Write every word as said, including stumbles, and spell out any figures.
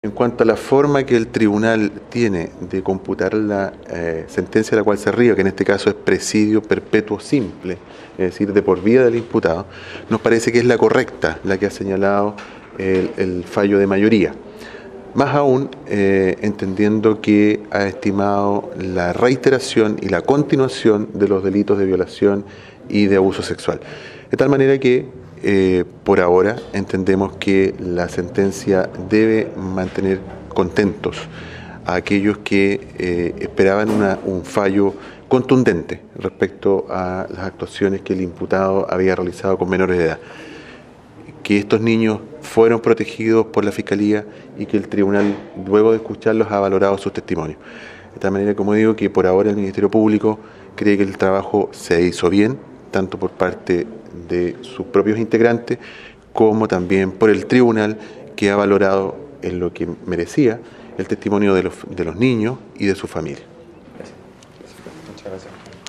En cuanto a la forma que el tribunal tiene de computar la eh, sentencia a la cual se arriba, que en este caso es presidio perpetuo simple, es decir, de por vida del imputado, nos parece que es la correcta, la que ha señalado el, el fallo de mayoría. Más aún, eh, entendiendo que ha estimado la reiteración y la continuación de los delitos de violación y de abuso sexual. De tal manera que, eh, por ahora, entendemos que la sentencia debe mantener contentos a aquellos que eh, esperaban una, un fallo contundente respecto a las actuaciones que el imputado había realizado con menores de edad. Que estos niños fueron protegidos por la Fiscalía y que el tribunal, luego de escucharlos, ha valorado sus testimonios. De tal manera, como digo, que por ahora el Ministerio Público cree que el trabajo se hizo bien, tanto por parte de sus propios integrantes, como también por el tribunal, que ha valorado en lo que merecía el testimonio de los, de los niños y de su familia. Gracias. Muchas gracias.